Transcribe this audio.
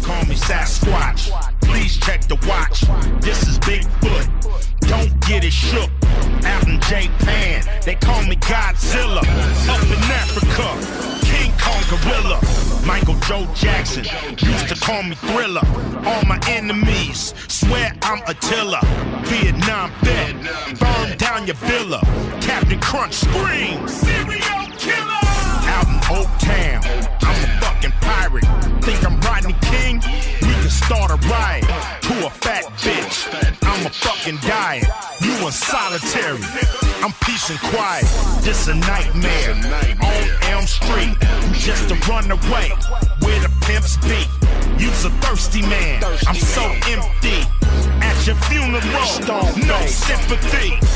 call me Sasquatch. Please check the watch. This is Bigfoot. Don't get it shook. Out in Japan, they call me Godzilla. Up in Africa, King Kong Gorilla. Michael Joe Jackson used to call me Thriller. All my enemies swear I'm Attila. Vietnam vet, burn down your villa. Captain Crunch screams, serial killer. Out in Oak Town, I'm a fucking pirate. Think I'm Rodney King? We can start a riot. To a fat bitch, I'm a fucking diet. You in solitary, I'm peace and quiet. This a nightmare on Elm Street. Just to run away where the pimps be. You's a thirsty man, I'm so empty. At your funeral, no sympathy.